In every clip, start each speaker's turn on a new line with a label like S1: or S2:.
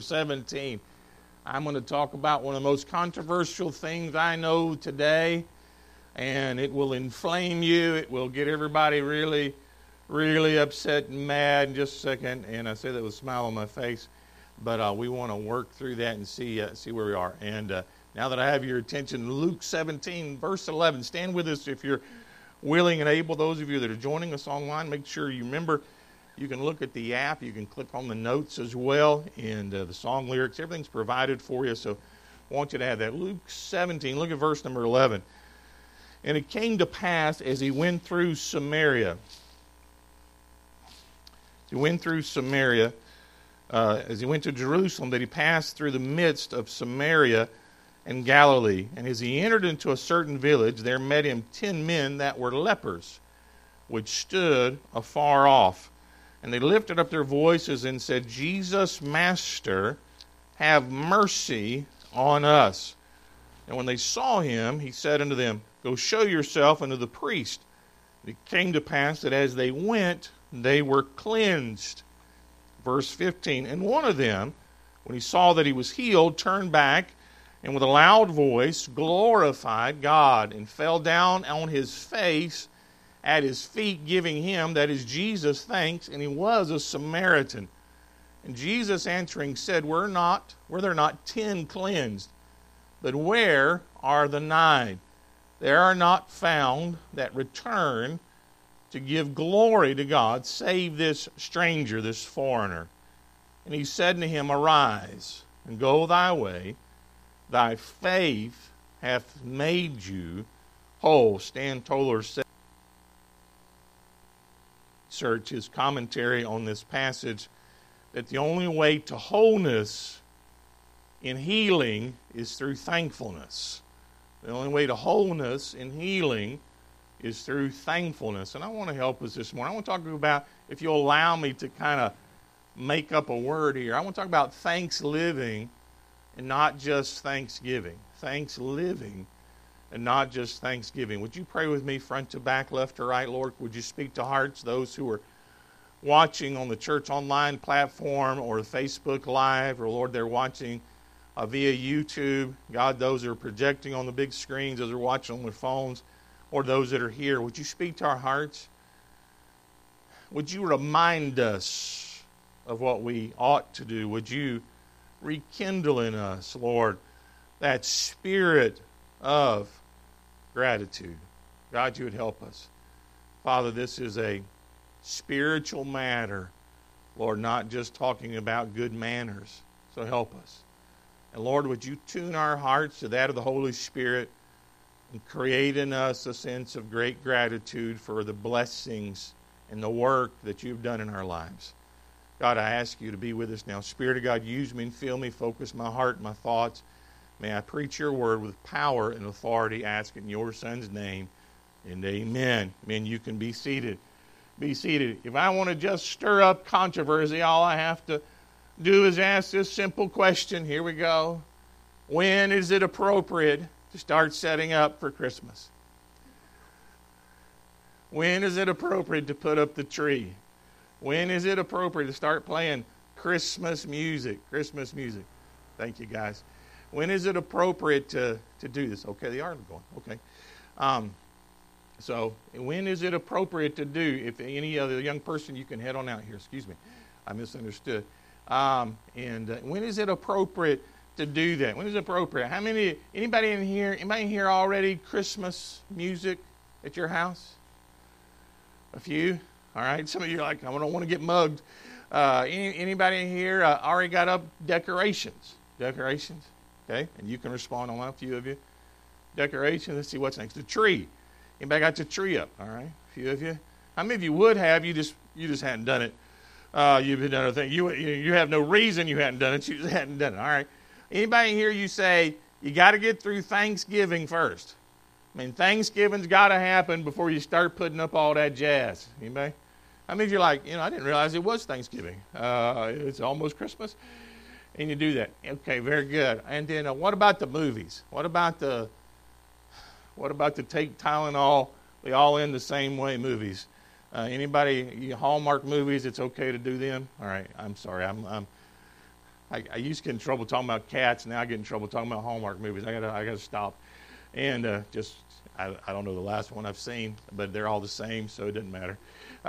S1: 17. I'm going to talk about one of the most controversial things I know today, and it will inflame you. It will get everybody really, really upset and mad in just a second, and I say that with a smile on my face, but we want to work through that and see where we are. And now that I have your attention, Luke 17, verse 11. Stand with us if you're willing and able. Those of you that are joining us online, make sure you remember you can look at the app. You can click on the notes as well, and the song lyrics. Everything's provided for you, so I want you to have that. Luke 17, look at verse number 11. And it came to pass as he went through Samaria. As he went to Jerusalem, that he passed through the midst of Samaria and Galilee. And as he entered into a certain village, there met him 10 men that were lepers, which stood afar off. And they lifted up their voices and said, Jesus, Master, have mercy on us. And when they saw him, he said unto them, Go show yourself unto the priest. And it came to pass that as they went, they were cleansed. Verse 15, and one of them, when he saw that he was healed, turned back, and with a loud voice glorified God, and fell down on his face at his feet, giving him, that is Jesus, thanks, and he was a Samaritan. And Jesus answering said, Were there not 10 cleansed? But where are the 9? There are not found that return to give glory to God, save this stranger, this foreigner. And he said to him, Arise, and go thy way. Thy faith hath made you whole. Stan Toller said, search his commentary on this passage, that the only way to wholeness in healing is through thankfulness. The only way to wholeness in healing is through thankfulness. And I want to help us this morning. I want to talk about, if you'll allow me to kind of make up a word here, I want to talk about thanks-living and not just thanksgiving. Thanks-living and not just thanksgiving. Would you pray with me front to back, left to right, Lord? Would you speak to hearts, those who are watching on the church online platform or Facebook Live, or Lord, they're watching via YouTube. God, those that are projecting on the big screens, those that are watching on their phones, or those that are here, would you speak to our hearts? Would you remind us of what we ought to do? Would you rekindle in us, Lord, that spirit of gratitude? God, you would help us. Father, this is a spiritual matter, Lord, not just talking about good manners. So help us. And Lord, would you tune our hearts to that of the Holy Spirit and create in us a sense of great gratitude for the blessings and the work that you've done in our lives. God, I ask you to be with us now. Spirit of God, use me and fill me, focus my heart and my thoughts. May I preach your word with power and authority, ask in your Son's name, and amen. Amen. You can be seated. Be seated. If I want to just stir up controversy, all I have to do is ask this simple question. Here we go. When is it appropriate to start setting up for Christmas? When is it appropriate to put up the tree? When is it appropriate to start playing Christmas music? Christmas music. Thank you, guys. When is it appropriate to do this? Okay, the art is going. Okay. So when is it appropriate to do? If any other young person, you can head on out here. Excuse me. I misunderstood. When is it appropriate to do that? When is it appropriate? Anybody in here already Christmas music at your house? A few? All right. Some of you are like, I don't want to get mugged. Anybody in here already got up decorations? Decorations? Okay. And you can respond on that, a few of you. Decorations. Let's see what's next. The tree. Anybody got the tree up? All right. A few of you. How many of you would have? You just hadn't done it. You've done a thing. You have no reason you hadn't done it. You just hadn't done it. All right. Anybody in here, you say, you got to get through Thanksgiving first. I mean, Thanksgiving's got to happen before you start putting up all that jazz. Anybody? How many of you are like, I didn't realize it was Thanksgiving. It's almost Christmas. And you do that. Okay, very good. And then what about the movies? What about the take Tylenol, we all end the same way movies? Anybody, Hallmark movies, it's okay to do them? All right, I'm sorry. I used to get in trouble talking about cats. Now I get in trouble talking about Hallmark movies. I gotta stop. And I don't know the last one I've seen, but they're all the same, so it doesn't matter.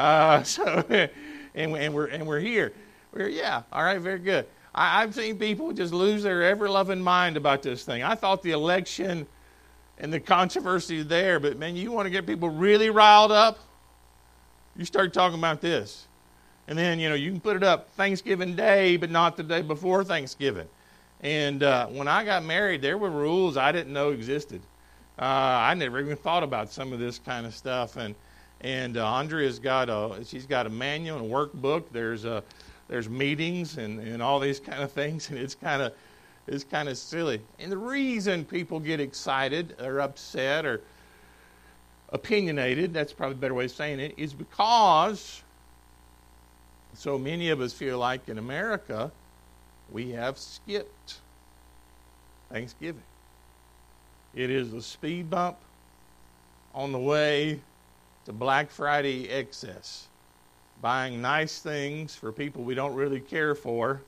S1: And we're here. All right, very good. I've seen people just lose their ever-loving mind about this thing. I thought the election and the controversy there, but man, you want to get people really riled up, you start talking about this. And then, you can put it up Thanksgiving Day, but not the day before Thanksgiving. And when I got married, there were rules I didn't know existed. I never even thought about some of this kind of stuff. And Andrea's she's got a manual and a workbook. There's meetings and all these kind of things, and it's kind of silly. And the reason people get excited or upset or opinionated, that's probably a better way of saying it, is because so many of us feel like in America we have skipped Thanksgiving. It is a speed bump on the way to Black Friday excess. Buying nice things for people we don't really care for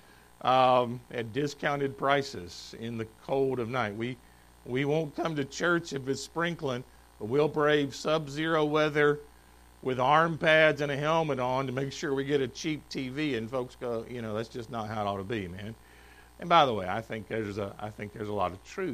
S1: at discounted prices in the cold of night. We won't come to church if it's sprinkling, but we'll brave sub-zero weather with arm pads and a helmet on to make sure we get a cheap TV. And folks go, that's just not how it ought to be, man. And by the way, I think there's a lot of truth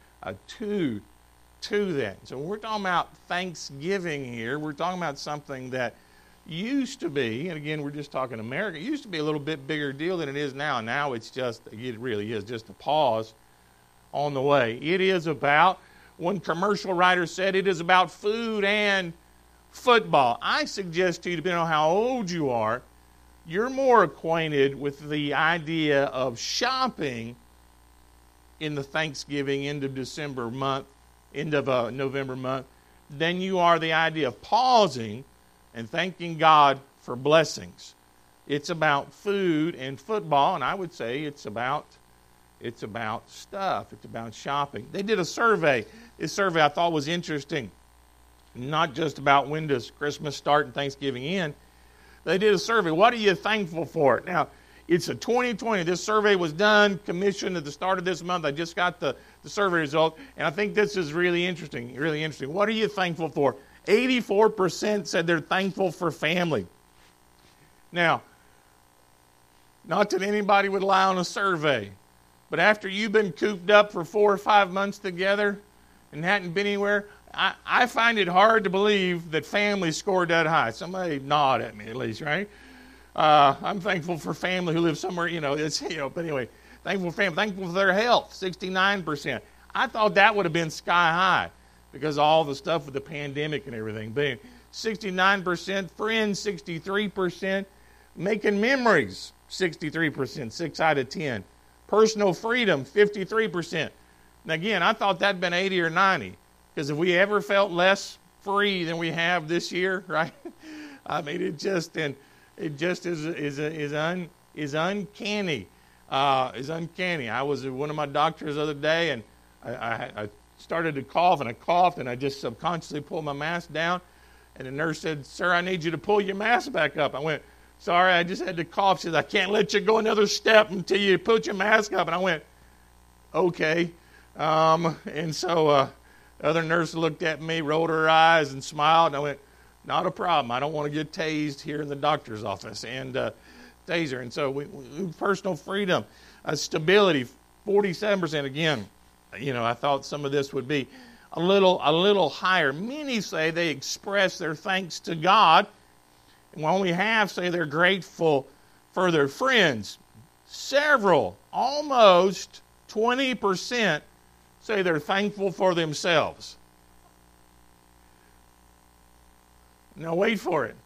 S1: to that. So when we're talking about Thanksgiving here, we're talking about something that used to be, and again, we're just talking America, it used to be a little bit bigger deal than it is now. Now it really is just a pause on the way. It is about, one commercial writer said, it is about food and football. I suggest to you, depending on how old you are, you're more acquainted with the idea of shopping in the Thanksgiving, end of December month, end of November month, than you are the idea of pausing and thanking God for blessings. It's about food and football, and I would say it's about stuff. It's about shopping. They did a survey. This survey I thought was interesting. Not just about when does Christmas start and Thanksgiving end. They did a survey. What are you thankful for? Now, it's a 2020. This survey was done, commissioned at the start of this month. I just got the survey result, and I think this is really interesting. Really interesting. What are you thankful for? 84% said they're thankful for family. Now, not that anybody would lie on a survey, but after you've been cooped up for 4 or 5 months together and hadn't been anywhere, I find it hard to believe that family scored that high. Somebody nod at me at least, right? I'm thankful for family who live somewhere, but anyway, thankful for family, thankful for their health, 69%. I thought that would have been sky high because of all the stuff with the pandemic and everything. But 69%, friends, 63%, making memories, 63%, 6 out of 10. Personal freedom, 53%. Now again, I thought that'd been 80 or 90. Because if we ever felt less free than we have this year, right? I mean, it just is uncanny. Is uncanny. I was at one of my doctors the other day, and I started to cough, and I coughed, and I just subconsciously pulled my mask down, and the nurse said, "Sir, I need you to pull your mask back up." I went, "Sorry, I just had to cough." She said, "I can't let you go another step until you put your mask up." And I went, "Okay." And so the other nurse looked at me, rolled her eyes, and smiled. And I went, "Not a problem. I don't want to get tased here in the doctor's office." And taser. And so we personal freedom, stability, 47%. Again, I thought some of this would be a little higher. Many say they express their thanks to God, and only half say they're grateful for their friends. Several, almost 20%, say they're thankful for themselves. Now wait for it.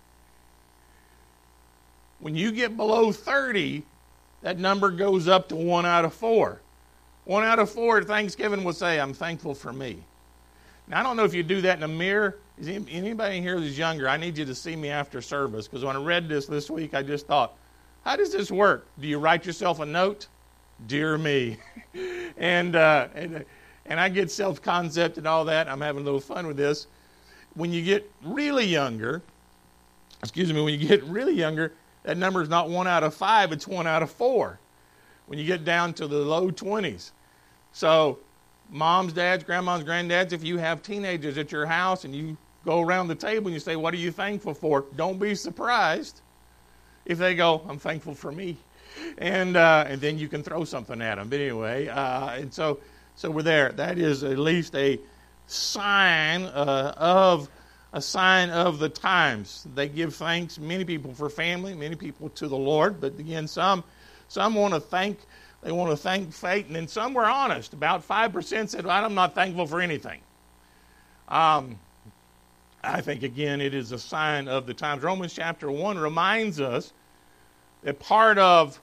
S1: When you get below 30, that number goes up to 1 out of 4. 1 out of 4 at Thanksgiving will say, "I'm thankful for me." Now I don't know if you do that in a mirror. Is anybody here who's younger? I need you to see me after service, because when I read this week, I just thought, how does this work? Do you write yourself a note? Dear me. And I get self-concept and all that. I'm having a little fun with this. When you get really younger, that number is not 1 out of 5, it's 1 out of 4. when you get down to the low 20s. So moms, dads, grandmas, granddads, if you have teenagers at your house and you go around the table and you say, what are you thankful for? Don't be surprised if they go, I'm thankful for me. And then you can throw something at them. But anyway, and so we're there. That is at least a sign of the times. They give thanks, many people for family, many people to the Lord. But again, some want to thank. They want to thank fate, and then some were honest. About 5% said, well, I'm not thankful for anything. I think, again, it is a sign of the times. Romans chapter 1 reminds us that part of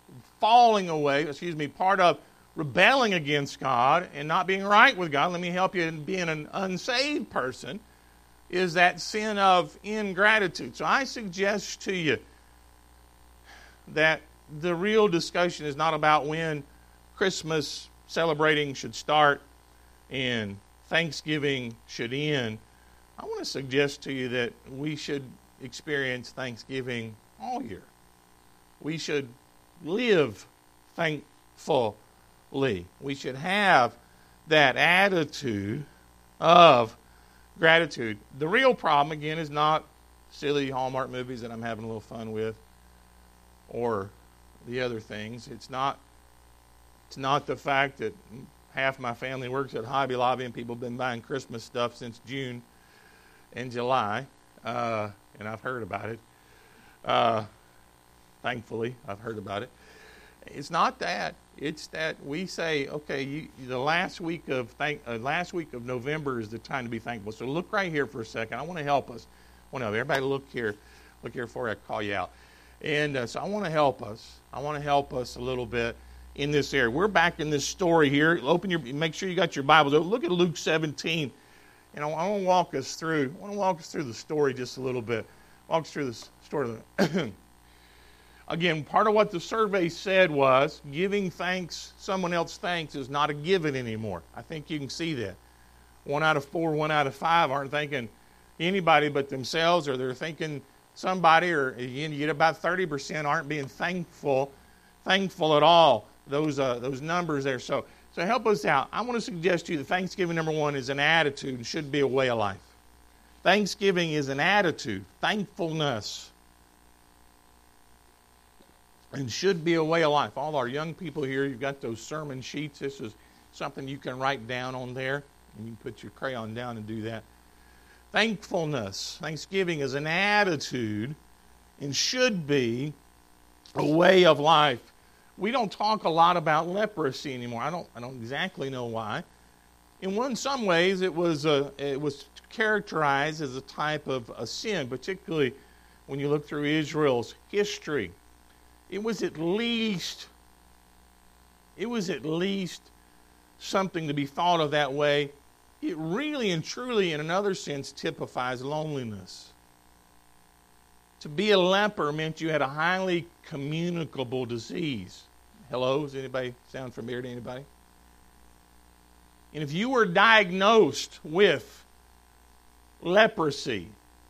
S1: part of rebelling against God and not being right with God, let me help you in being an unsaved person, is that sin of ingratitude. So I suggest to you that the real discussion is not about when Christmas celebrating should start and Thanksgiving should end. I want to suggest to you that we should experience Thanksgiving all year. We should live thankfully. We should have that attitude of gratitude. The real problem, again, is not silly Hallmark movies that I'm having a little fun with or the other things. It's not the fact that half my family works at Hobby Lobby and people have been buying Christmas stuff since June and July, and I've heard about it. Thankfully, I've heard about it. It's not that. It's that we say, okay, the last week of November is the time to be thankful. So look right here for a second. I want to help us. Everybody look here before I call you out. And so I want to help us. I want to help us a little bit in this area. We're back in this story here. Make sure you got your Bibles open. Look at Luke 17. And I want to walk us through the story just a little bit. Walk us through the story. Again, part of what the survey said was giving thanks, someone else thanks, is not a given anymore. I think you can see that. 1 out of 4, 1 out of 5 aren't thanking anybody but themselves, or they're thanking somebody, or you get about 30% aren't being thankful at all. Those numbers there. So help us out. I want to suggest to you that Thanksgiving, number one, is an attitude and should be a way of life. Thanksgiving is an attitude, thankfulness, and should be a way of life. All our young people here, you've got those sermon sheets. This is something you can write down on there, and you can put your crayon down and do that. Thankfulness, Thanksgiving is an attitude and should be a way of life. We don't talk a lot about leprosy anymore. I don't exactly know why. In some ways, it was characterized as a type of a sin, particularly when you look through Israel's history. It was at least something to be thought of that way. It really and truly, in another sense, typifies loneliness. To be a leper meant you had a highly communicable disease. Hello? Does anybody sound familiar to anybody? And if you were diagnosed with leprosy,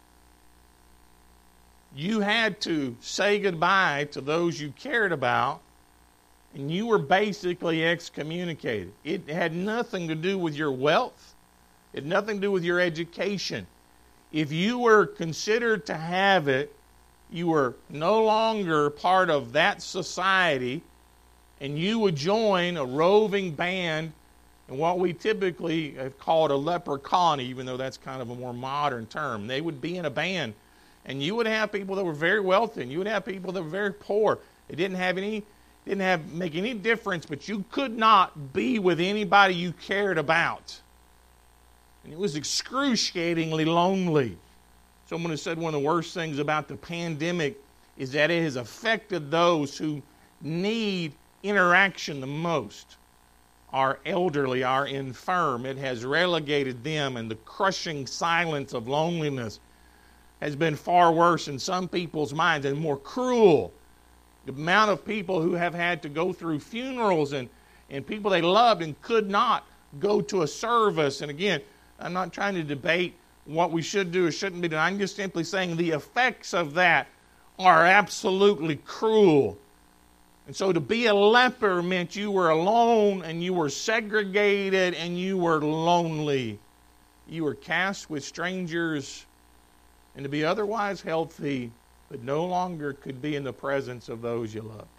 S1: you had to say goodbye to those you cared about, and you were basically excommunicated. It had nothing to do with your wealth. It had nothing to do with your education. If you were considered to have it, you were no longer part of that society, and you would join a roving band and what we typically have called a leper colony, even though that's kind of a more modern term. They would be in a band, and you would have people that were very wealthy, and you would have people that were very poor. It didn't make any difference, but you could not be with anybody you cared about. And it was excruciatingly lonely. Someone has said one of the worst things about the pandemic is that it has affected those who need interaction the most. Our elderly, our infirm. It has relegated them, and the crushing silence of loneliness has been far worse in some people's minds and more cruel. The amount of people who have had to go through funerals and people they loved and could not go to a service. And again, I'm not trying to debate what we should do or shouldn't be done. I'm just simply saying the effects of that are absolutely cruel. And so to be a leper meant you were alone and you were segregated and you were lonely. You were cast with strangers, and to be otherwise healthy, but no longer could be in the presence of those you loved.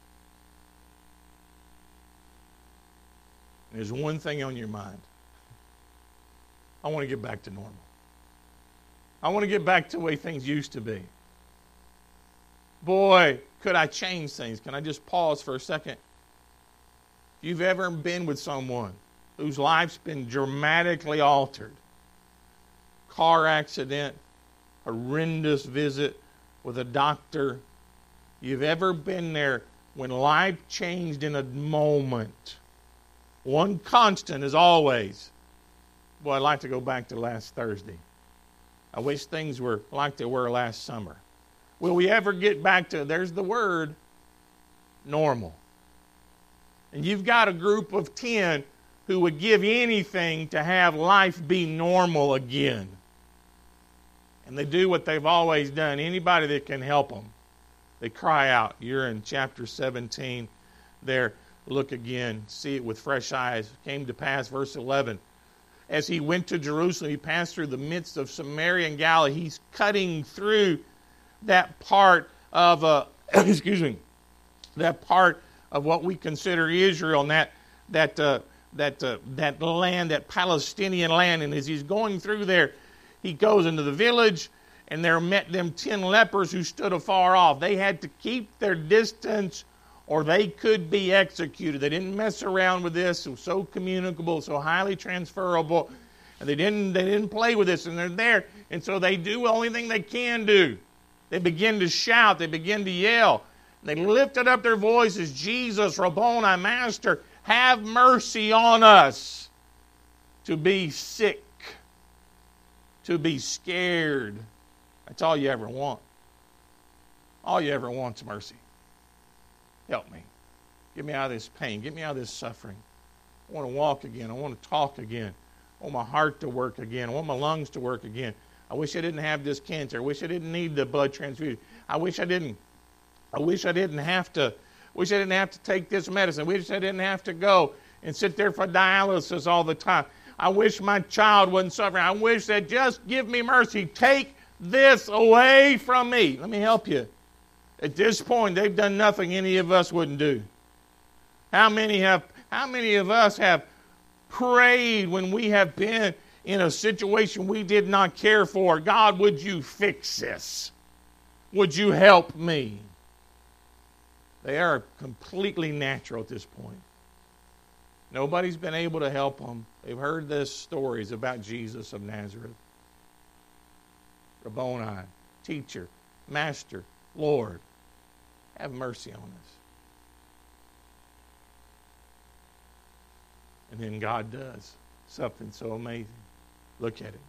S1: And there's one thing on your mind. I want to get back to normal. I want to get back to the way things used to be. Boy, could I change things? Can I just pause for a second? If you've ever been with someone whose life's been dramatically altered, car accident, horrendous visit with a doctor, you've ever been there when life changed in a moment, one constant is always, boy, I'd like to go back to last Thursday. I wish things were like they were last summer. Will we ever get back to, there's the word, normal? And you've got a group of 10 who would give anything to have life be normal again. And they do what they've always done. Anybody that can help them, they cry out. You're in chapter 17 there. Look again. See it with fresh eyes. It came to pass, verse 11. As he went to Jerusalem, he passed through the midst of Samaria and Galilee. He's cutting through that part of, that part of what we consider Israel, and that land, that Palestinian land. And as he's going through there, he goes into the village, and there met them 10 lepers who stood afar off. They had to keep their distance, or they could be executed. They didn't mess around with this. It was so communicable, so highly transferable, and they didn't play with this. And they're there, and so they do the only thing they can do. They begin to shout. They begin to yell. They lifted up their voices, Jesus, Rabboni, Master, have mercy on us. To be sick, to be scared. That's all you ever want. All you ever want's mercy. Help me. Get me out of this pain. Get me out of this suffering. I want to walk again. I want to talk again. I want my heart to work again. I want my lungs to work again. I wish I didn't have this cancer. I wish I didn't need the blood transfusion. I wish I didn't have to take this medicine. I wish I didn't have to go and sit there for dialysis all the time. I wish my child wasn't suffering. I wish that just give me mercy. Take this away from me. Let me help you. At this point, they've done nothing any of us wouldn't do. How many of us have prayed when we have been in a situation we did not care for? God, would you fix this? Would you help me? They are completely natural at this point. Nobody's been able to help them. They've heard the stories about Jesus of Nazareth. Rabboni, teacher, master, Lord, have mercy on us. And then God does something so amazing. Look at it.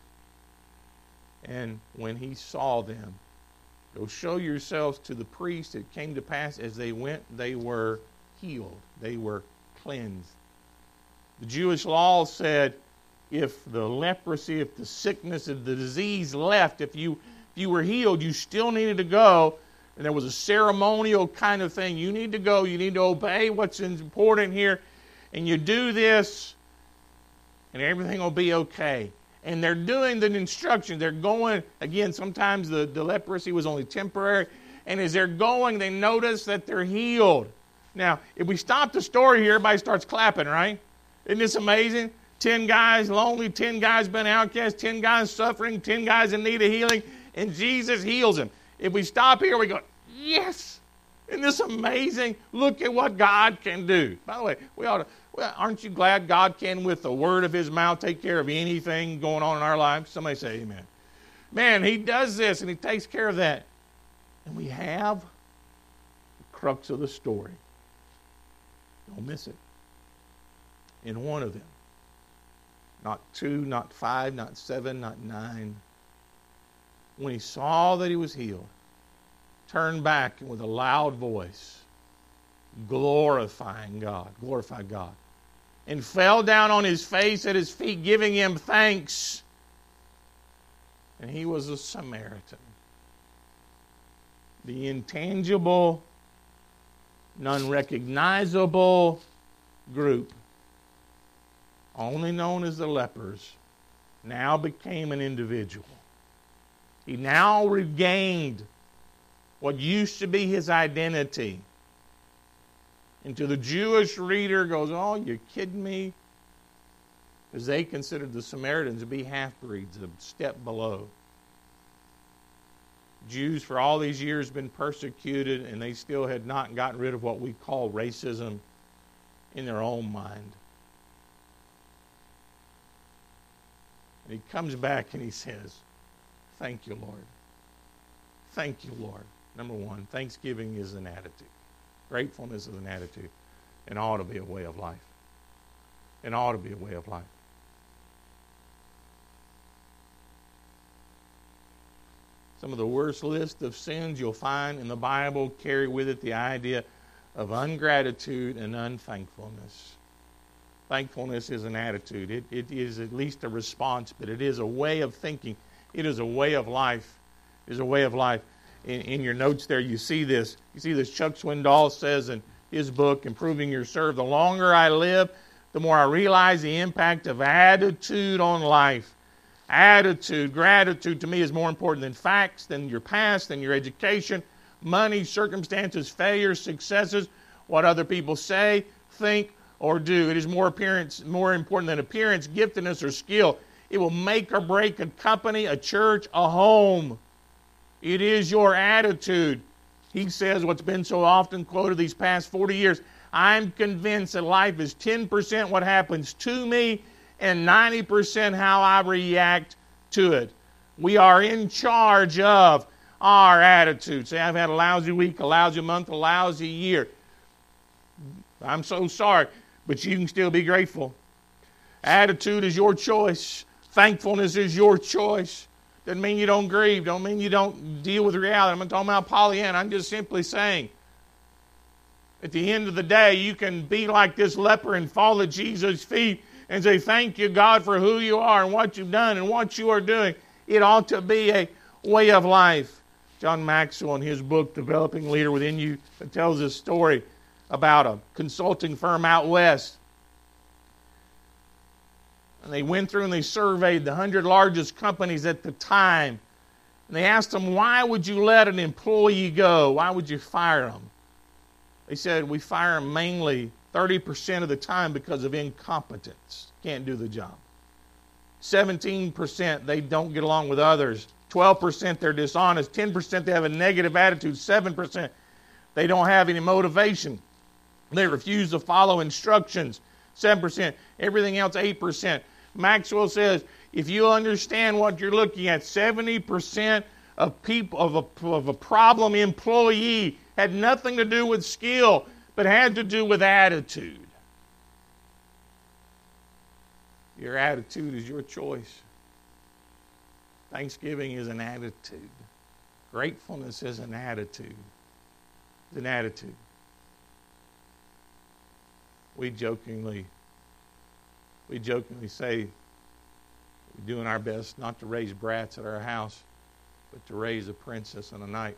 S1: And when he saw them, go show yourselves to the priest. It came to pass as they went, they were healed. They were cleansed. The Jewish law said if the leprosy, if the sickness, if the disease left, if you were healed, you still needed to go. And there was a ceremonial kind of thing. You need to go. You need to obey what's important here. And you do this, and everything will be okay. And they're doing the instructions. They're going, again, sometimes the leprosy was only temporary. And as they're going, they notice that they're healed. Now, if we stop the story here, everybody starts clapping, right? Isn't this amazing? 10 guys lonely, 10 guys been outcast, 10 guys suffering, 10 guys in need of healing, and Jesus heals them. If we stop here, we go, yes! Isn't this amazing? Look at what God can do. By the way, aren't you glad God can, with the word of his mouth, take care of anything going on in our lives? Somebody say amen. Man, he does this, and he takes care of that. And we have the crux of the story. Don't miss it. In one of them. Not 2, not 5, not 7, not 9. When he saw that he was healed, turned back and with a loud voice, glorified God, and fell down on his face at his feet, giving him thanks. And he was a Samaritan. The intangible an unrecognizable group, only known as the lepers, now became an individual. He now regained what used to be his identity. And to the Jewish reader goes, oh, you're kidding me? Because they considered the Samaritans to be half-breeds, a step below. Jews for all these years been persecuted, and they still had not gotten rid of what we call racism in their own mind. And he comes back and he says, thank you, Lord. Thank you, Lord. Number one, thanksgiving is an attitude. Gratefulness is an attitude. And ought to be a way of life. It ought to be a way of life. Some of the worst list of sins you'll find in the Bible carry with it the idea of ungratitude and unthankfulness. Thankfulness is an attitude. It is at least a response, but it is a way of thinking. It is a way of life. It is a way of life. In your notes there, you see this. You see this. Chuck Swindoll says in his book, Improving Your Serve, the longer I live, the more I realize the impact of attitude on life. Attitude, gratitude to me is more important than facts, than your past, than your education, money, circumstances, failures, successes, what other people say, think, or do. It is more important than appearance, giftedness, or skill. It will make or break a company, a church, a home. It is your attitude. He says what's been so often quoted these past 40 years, I'm convinced that life is 10% what happens to me and 90% how I react to it. We are in charge of our attitude. Say, I've had a lousy week, a lousy month, a lousy year. I'm so sorry, but you can still be grateful. Attitude is your choice. Thankfulness is your choice. Doesn't mean you don't grieve. Don't mean you don't deal with reality. I'm not talking about Pollyanna. I'm just simply saying, at the end of the day, you can be like this leper and fall at Jesus' feet and say, thank you, God, for who you are and what you've done and what you are doing. It ought to be a way of life. John Maxwell, in his book, Developing Leader Within You, tells this story about a consulting firm out west. And they went through and they surveyed the 100 largest companies at the time. And they asked them, why would you let an employee go? Why would you fire them? They said, we fire them mainly 30% of the time because of incompetence. Can't do the job. 17% they don't get along with others. 12% they're dishonest. 10% they have a negative attitude. 7% they don't have any motivation. They refuse to follow instructions. 7%. Everything else 8%. Maxwell says, if you understand what you're looking at, 70% of people of a problem employee had nothing to do with skill, but had to do with attitude. Your attitude is your choice. Thanksgiving is an attitude. Gratefulness is an attitude. It's an attitude. We jokingly say we're doing our best not to raise brats at our house, but to raise a princess and a knight.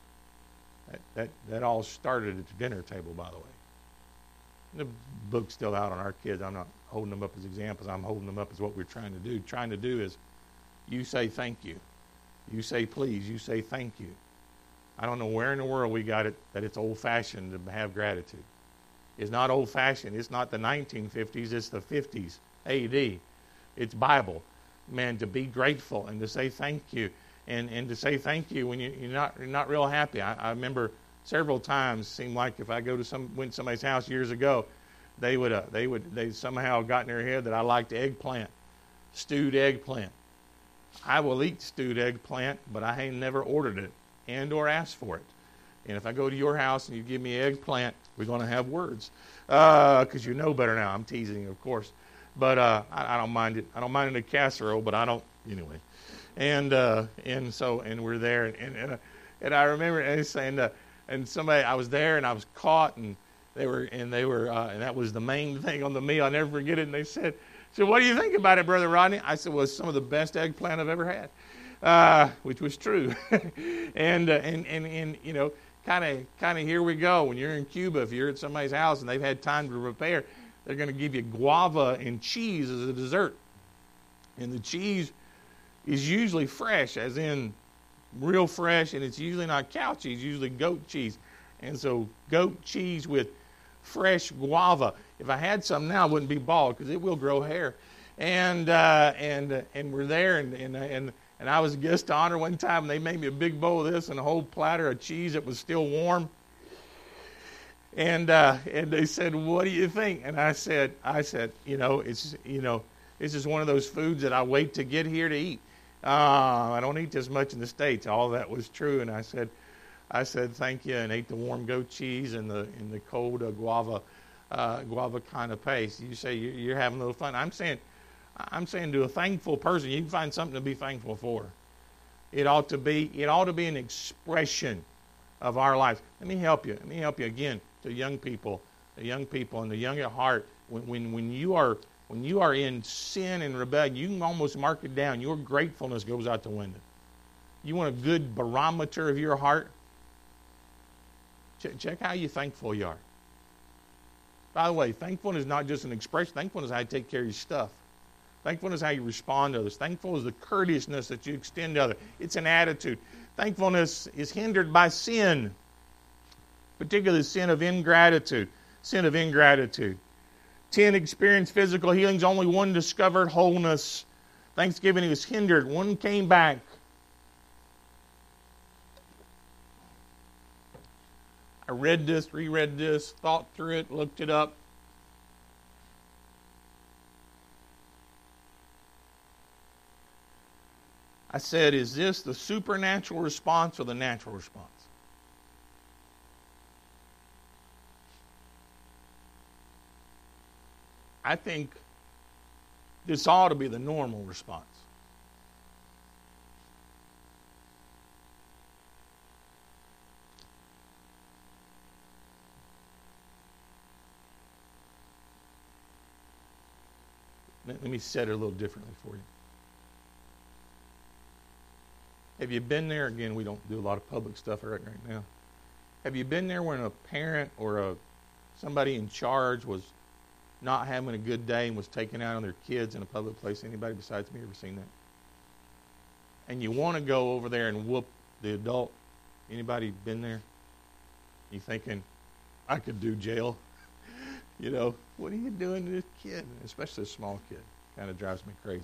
S1: That all started at the dinner table, by the way. The book's still out on our kids. I'm not holding them up as examples. I'm holding them up as what we're trying to do. Trying to do is you say thank you. You say please. You say thank you. I don't know where in the world we got it that it's old-fashioned to have gratitude. It's not old-fashioned. It's not the 1950s. It's the 50s AD. It's Bible. Man, to be grateful and to say thank you. And to say thank you when you're not real happy. I remember several times, seemed like if I went to somebody's house years ago, they somehow got in their head that I liked eggplant, stewed eggplant. I will eat stewed eggplant, but I ain't never ordered it and or asked for it. And if I go to your house and you give me eggplant, we're going to have words because you know better now. I'm teasing, of course, but I don't mind it. I don't mind it in a casserole, but I don't anyway. And we're there, and I remember saying, and somebody, I was there and I was caught, and they were and that was the main thing on the meal. I'll never forget it. And they said, "So what do you think about it, Brother Rodney?" I said, "Well, it's some of the best eggplant I've ever had," which was true. and you know, of here we go. When you're in Cuba, if you're at somebody's house and they've had time to prepare, they're going to give you guava and cheese as a dessert. And the cheese is usually fresh, as in real fresh, and it's usually not cow cheese, usually goat cheese. And so goat cheese with fresh guava. If I had some now, I wouldn't be bald because it will grow hair. And we're there, and I was a guest of honor one time, and they made me a big bowl of this and a whole platter of cheese that was still warm. And they said, "What do you think?" And I said, it's just one of those foods that I wait to get here to eat. I don't eat this much in the States. All that was true, and I said, thank you, and ate the warm goat cheese and the cold guava canapé. You say you're having a little fun. I'm saying to a thankful person, you can find something to be thankful for. It ought to be an expression of our lives. Let me help you again to young people and the young at heart. When you are in sin and rebellion, you can almost mark it down. Your gratefulness goes out the window. You want a good barometer of your heart? Check how thankful you are. By the way, thankfulness is not just an expression. Thankfulness is how you take care of your stuff. Thankfulness is how you respond to others. Thankfulness is the courteousness that you extend to others. It's an attitude. Thankfulness is hindered by sin, particularly sin of ingratitude. 10 experienced physical healings, only 1 discovered wholeness. Thanksgiving was hindered. 1 came back. I read this, reread this, thought through it, looked it up. I said, is this the supernatural response or the natural response? I think this ought to be the normal response. Let me set it a little differently for you. Have you been there? Again, we don't do a lot of public stuff right now. Have you been there when a parent or somebody in charge was not having a good day and was taking out on their kids in a public place? Anybody besides me ever seen that? And you want to go over there and whoop the adult? Anybody been there? You thinking, I could do jail? What are you doing to this kid? Especially a small kid. Kind of drives me crazy.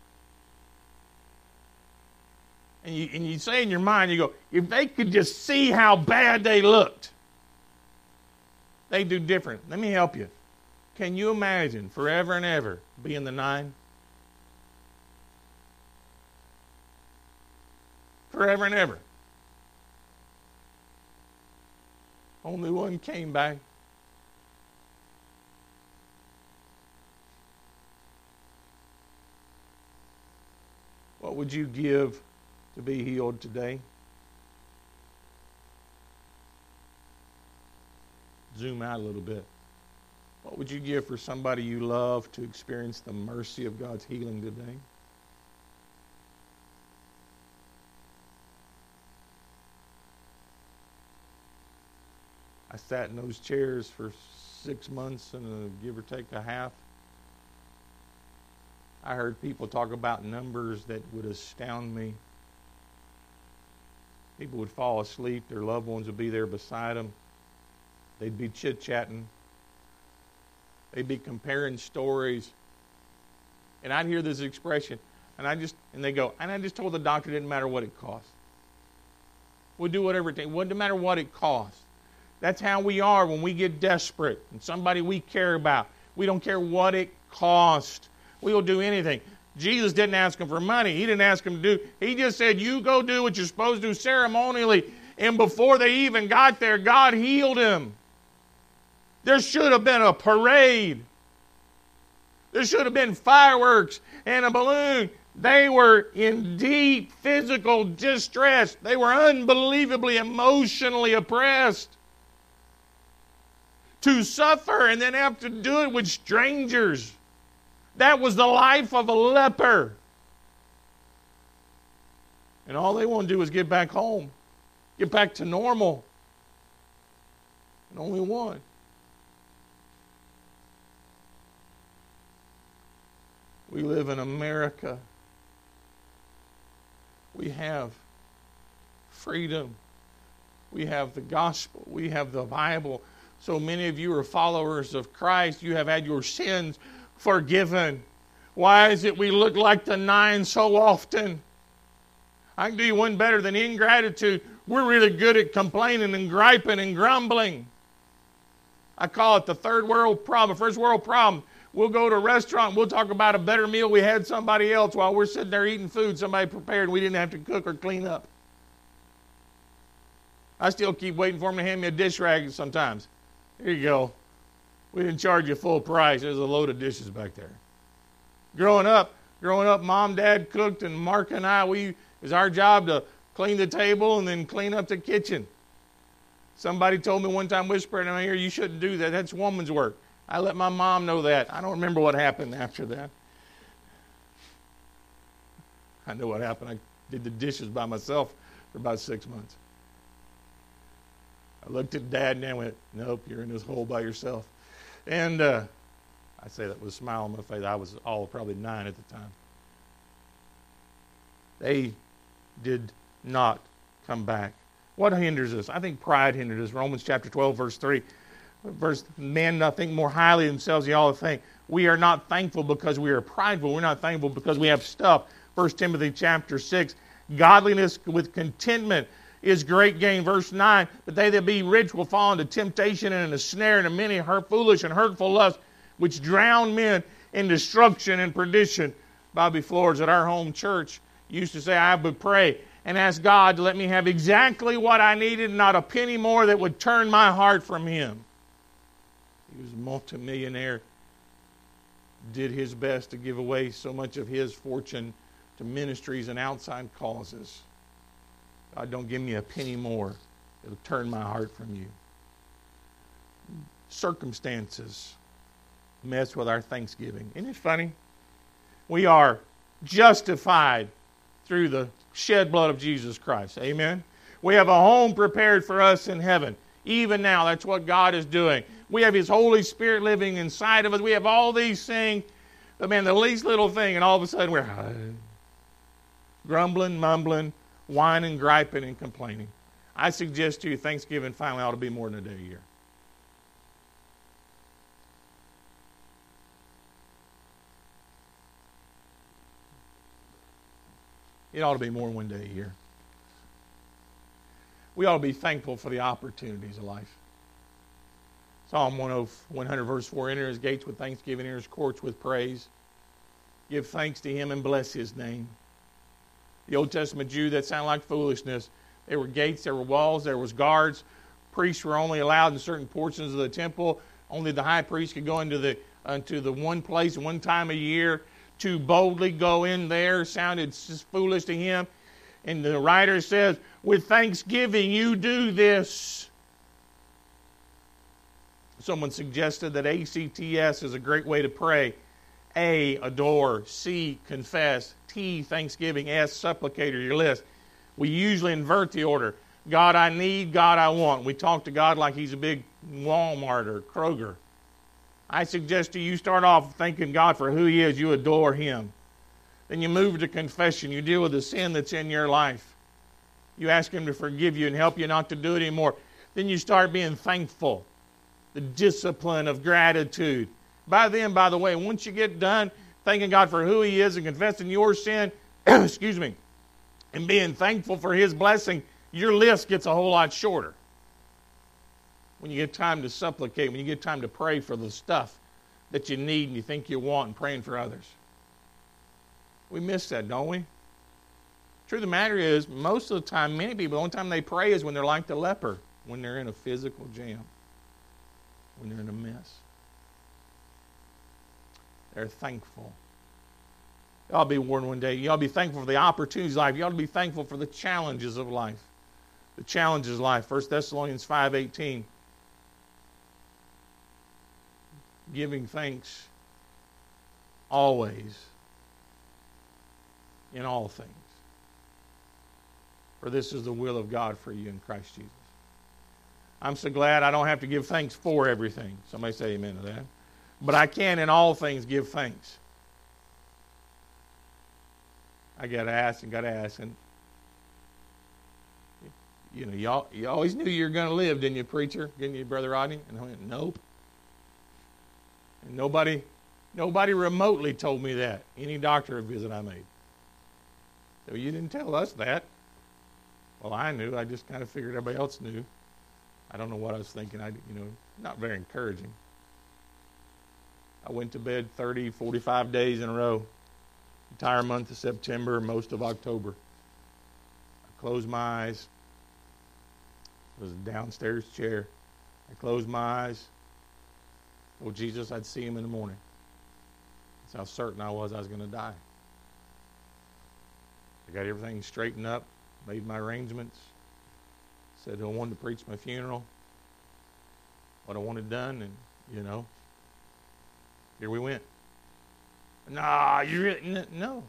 S1: And you say in your mind, you go, if they could just see how bad they looked, they'd do different. Let me help you. Can you imagine forever and ever being the 9? Forever and ever. Only 1 came back. What would you give to be healed today? Zoom out a little bit. What would you give for somebody you love to experience the mercy of God's healing today? I sat in those chairs for 6 months and give or take a half. I heard people talk about numbers that would astound me. People would fall asleep. Their loved ones would be there beside them. They'd be chit-chatting. They'd be comparing stories. And I'd hear this expression, and they go, and I just told the doctor it didn't matter what it cost. We'll do whatever it takes. It wouldn't matter what it cost. That's how we are when we get desperate and somebody we care about. We don't care what it costs. We will do anything. Jesus didn't ask him for money. He didn't ask him to do. He just said, you go do what you're supposed to do ceremonially. And before they even got there, God healed him. There should have been a parade. There should have been fireworks and a balloon. They were in deep physical distress. They were unbelievably emotionally oppressed. To suffer and then have to do it with strangers. That was the life of a leper. And all they want to do is get back home. Get back to normal. and only one. We live in America. We have freedom. We have the gospel. We have the Bible. So many of you are followers of Christ. You have had your sins forgiven. Why is it we look like the nine so often? I can do you one better than ingratitude. We're really good at complaining and griping and grumbling. I call it the third world problem, first world problem. We'll go to a restaurant, we'll talk about a better meal we had somebody else while we're sitting there eating food somebody prepared we didn't have to cook or clean up. I still keep waiting for them to hand me a dish rag sometimes. Here you go. We didn't charge you full price. There's a load of dishes back there. Growing up, Mom, Dad cooked, and Mark and I, it was our job to clean the table and then clean up the kitchen. Somebody told me one time, whispering in my ear, you shouldn't do that. That's woman's work. I let my mom know that. I don't remember what happened after that. I know what happened. I did the dishes by myself for about 6 months. I looked at Dad and I went, nope, you're in this hole by yourself. And I say that with a smile on my face. I was probably 9 at the time. They did not come back. What hinders us? I think pride hinders us. Romans chapter 12, verse 3. Men think more highly of themselves than you all think. We are not thankful because we are prideful. We're not thankful because we have stuff. 1 Timothy chapter 6. Godliness with contentment is great gain. Verse 9. But they that be rich will fall into temptation and into a snare and into many foolish and hurtful lusts, which drown men in destruction and perdition. Bobby Flores at our home church used to say, I would pray and ask God to let me have exactly what I needed and not a penny more that would turn my heart from Him. He was a multimillionaire, did his best to give away so much of his fortune to ministries and outside causes. God, don't give me a penny more. It'll turn my heart from you. Circumstances mess with our thanksgiving. Isn't it funny? We are justified through the shed blood of Jesus Christ. Amen? We have a home prepared for us in heaven. Even now, that's what God is doing. We have His Holy Spirit living inside of us. We have all these things. But man, the least little thing, and all of a sudden we're grumbling, mumbling, whining, griping, and complaining. I suggest to you Thanksgiving finally ought to be more than a day a year. It ought to be more than one day a year. We ought to be thankful for the opportunities of life. Psalm 100 verse 4, enter His gates with thanksgiving, enter His courts with praise. Give thanks to Him and bless His name. The Old Testament Jew, that sounded like foolishness. There were gates, there were walls, there was guards. Priests were only allowed in certain portions of the temple. Only the high priest could go into the one place one time a year. To boldly go in there sounded just foolish to him. And the writer says, with thanksgiving you do this. Someone suggested that ACTS is a great way to pray. A, adore. C, confess. T, thanksgiving. S, supplicate, or your list. We usually invert the order. God, I need. God, I want. We talk to God like He's a big Walmart or Kroger. I suggest to you start off thanking God for who He is. You adore Him. Then you move to confession. You deal with the sin that's in your life. You ask Him to forgive you and help you not to do it anymore. Then you start being thankful. The discipline of gratitude. By then, by the way, once you get done thanking God for who He is and confessing your sin, excuse me, and being thankful for His blessing, your list gets a whole lot shorter. When you get time to supplicate, when you get time to pray for the stuff that you need and you think you want and praying for others. We miss that, don't we? Truth of the matter is, most of the time, many people, the only time they pray is when they're like the leper, when they're in a physical jam, when they're in a mess. They're thankful. You ought to be warned one day. You ought to be thankful for the opportunities of life. You ought to be thankful for the challenges of life. The challenges of life. 1 Thessalonians 5:18. Giving thanks always in all things. For this is the will of God for you in Christ Jesus. I'm so glad I don't have to give thanks for everything. Somebody say amen to that. But I can in all things give thanks. I got to ask. And you know, you always knew you were going to live, didn't you, preacher? Didn't you, Brother Rodney? And I went, nope. And nobody remotely told me that. Any doctor visit I made. So you didn't tell us that. Well, I knew. I just kind of figured everybody else knew. I don't know what I was thinking. Not very encouraging. I went to bed 30, 45 days in a row. Entire month of September, most of October. I closed my eyes. It was a downstairs chair. I closed my eyes. Told Jesus I'd see him in the morning. That's how certain I was going to die. I got everything straightened up, made my arrangements, said who I wanted to preach my funeral, what I wanted done, and, here we went. Nah, you really, no.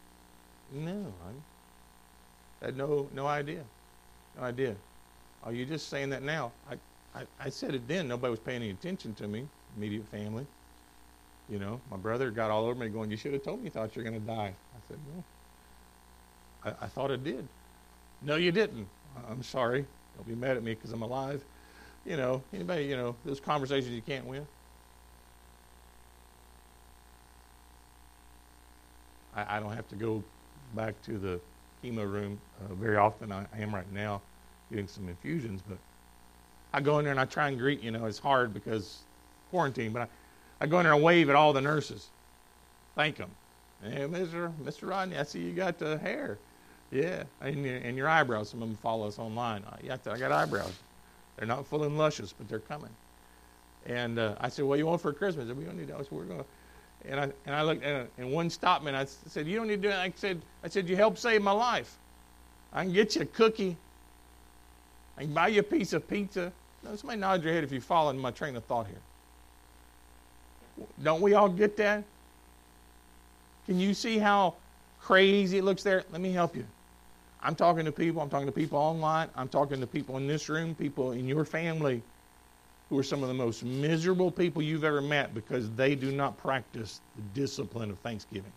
S1: I had no idea. No idea. Oh, you're just saying that now. I said it then. Nobody was paying any attention to me, immediate family. My brother got all over me going, you should have told me you thought you were going to die. I said, no. I thought I did. No, you didn't. I'm sorry. Don't be mad at me because I'm alive. Anybody, those conversations you can't win. I don't have to go back to the chemo room very often. I am right now getting some infusions, but I go in there and I try and greet, it's hard because quarantine, but I go in there and wave at all the nurses. Thank them. Hey, Mr. Rodney, I see you got the hair. Yeah, and your eyebrows. Some of them follow us online. Yeah, I got eyebrows. They're not full and luscious, but they're coming. And I said, what do you want for Christmas? We don't need that. So we're going. And I looked at it, and one stopped me, and I said, you don't need to do that. I said, you helped save my life. I can get you a cookie. I can buy you a piece of pizza. No, somebody nod your head if you follow in my train of thought here. Don't we all get that? Can you see how crazy it looks there? Let me help you. I'm talking to people. I'm talking to people online. I'm talking to people in this room, people in your family who are some of the most miserable people you've ever met because they do not practice the discipline of Thanksgiving.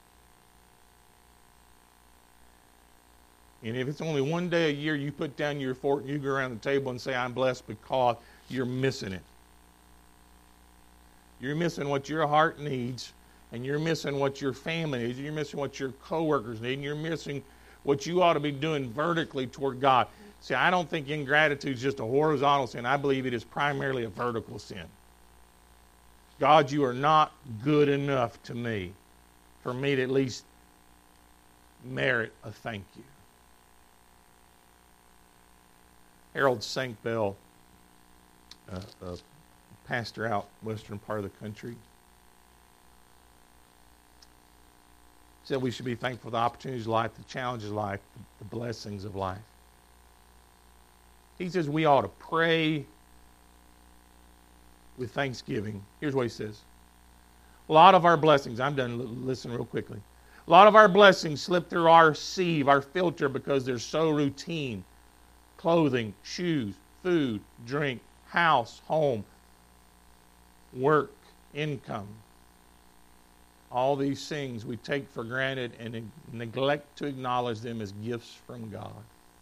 S1: And if it's only one day a year you put down your fork and you go around the table and say, I'm blessed because, you're missing it. You're missing what your heart needs, and you're missing what your family needs, and you're missing what your coworkers need, and you're missing what you ought to be doing vertically toward God. See, I don't think ingratitude is just a horizontal sin. I believe it is primarily a vertical sin. God, you are not good enough to me for me to at least merit a thank you. Harold Sankbell, a pastor out western part of the country, said we should be thankful for the opportunities of life, the challenges of life, the blessings of life. He says we ought to pray with thanksgiving. Here's what he says. A lot of our blessings, I'm done, listen real quickly. A lot of our blessings slip through our sieve, our filter, because they're so routine. Clothing, shoes, food, drink, house, home, work, income. All these things we take for granted and neglect to acknowledge them as gifts from God.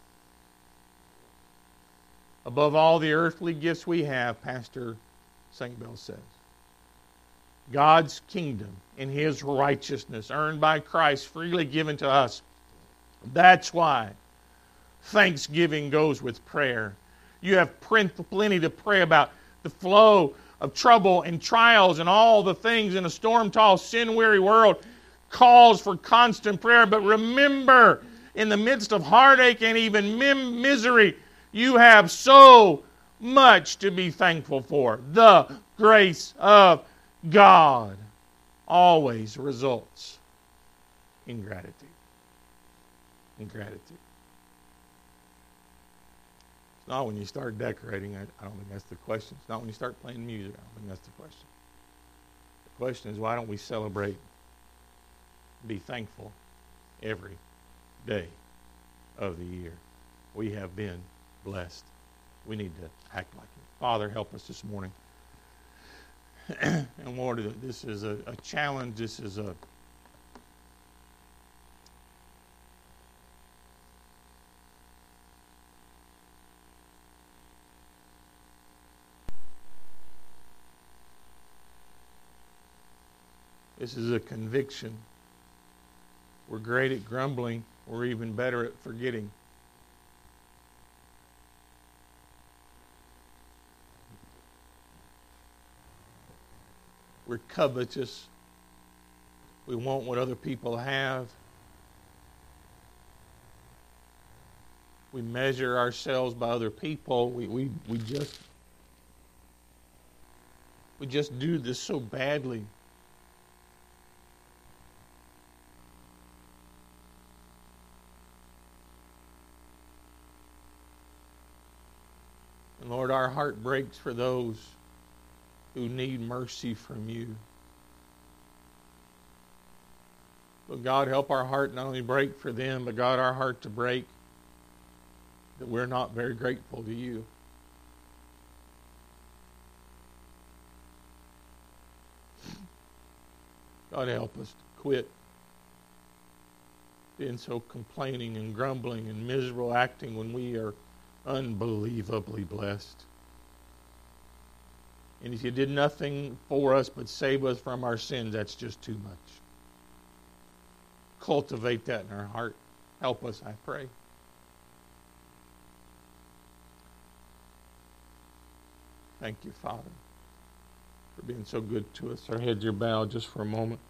S1: Above all the earthly gifts we have, Pastor Sankbell says, God's kingdom and His righteousness earned by Christ, freely given to us. That's why thanksgiving goes with prayer. You have plenty to pray about. The flow of trouble and trials and all the things in a storm-tossed, sin-weary world calls for constant prayer. But remember, in the midst of heartache and even misery, you have so much to be thankful for. The grace of God always results in gratitude. In gratitude. It's not when you start decorating. I don't think that's the question. It's not when you start playing music. I don't think that's the question. The question is, why don't we celebrate, be thankful every day of the year? We have been blessed We need to act like it. Father, help us this morning. And Lord, this is a challenge. This is a conviction. We're great at grumbling. We're even better at forgetting. We're covetous. We want what other people have. We measure ourselves by other people. We just do this so badly. And Lord, our heart breaks for those who need mercy from you. But God, help our heart not only break for them, but God, our heart to break that we're not very grateful to you. God, help us to quit being so complaining and grumbling and miserable acting when we are unbelievably blessed. And if you did nothing for us but save us from our sins, that's just too much. Cultivate that in our heart. Help us, I pray. Thank you, Father, for being so good to us. Our heads are bowed just for a moment.